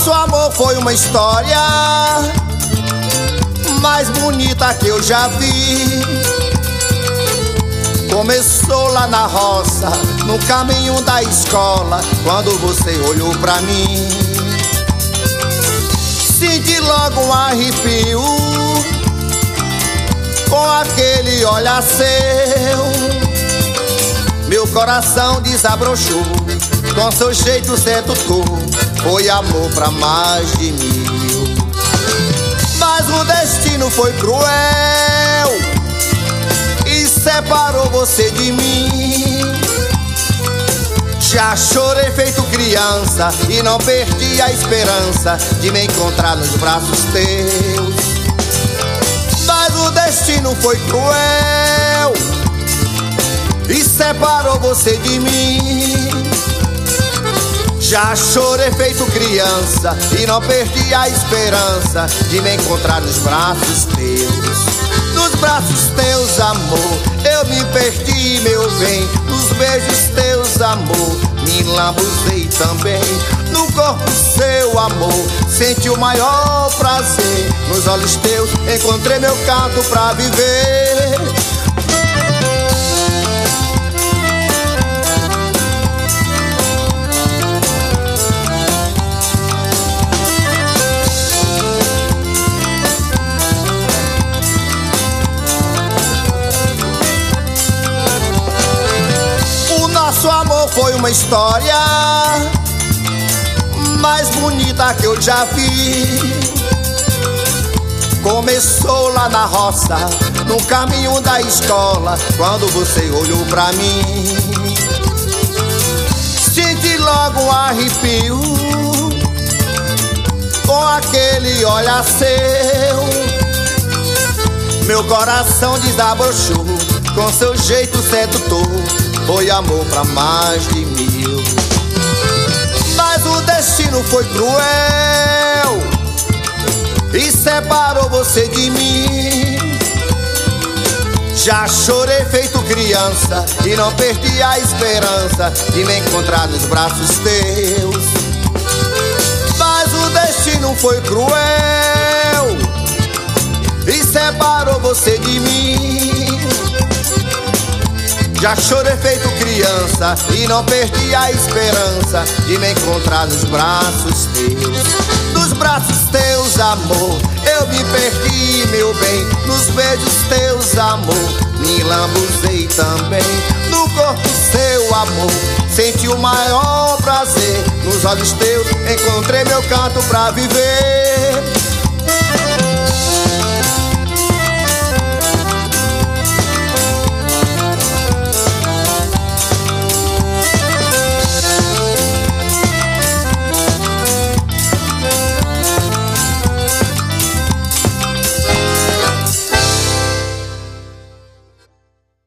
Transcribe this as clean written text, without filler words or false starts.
Nosso amor foi uma história mais bonita que eu já vi. Começou lá na roça, no caminho da escola, quando você olhou pra mim. Senti logo um arrepio com aquele olhar seu. Meu coração desabrochou com seu jeito sedutor. Foi amor pra mais de 1000. Mas o destino foi cruel e separou você de mim. Já chorei feito criança e não perdi a esperança de me encontrar nos braços teus. Mas o destino foi cruel e separou você de mim. Já chorei feito criança e não perdi a esperança de me encontrar nos braços teus. Nos braços teus, amor, eu me perdi, meu bem. Nos beijos teus, amor, me lambuzei também. No corpo seu, amor, senti o maior prazer. Nos olhos teus, encontrei meu canto pra viver. Nosso amor foi uma história mais bonita que eu já vi. Começou lá na roça, no caminho da escola, quando você olhou pra mim. Senti logo um arrepio com aquele olhar seu. Meu coração desabrochou com seu jeito sedutor. Foi amor pra mais de 1000. Mas o destino foi cruel e separou você de mim. Já chorei feito criança e não perdi a esperança de me encontrar nos braços teus. Mas o destino foi cruel e separou você de mim. Já chorei feito criança e não perdi a esperança de me encontrar nos braços teus. Nos braços teus, amor, eu me perdi, meu bem. Nos beijos teus, amor, me lambuzei também. No corpo seu, amor, senti o maior prazer. Nos olhos teus, encontrei meu canto pra viver.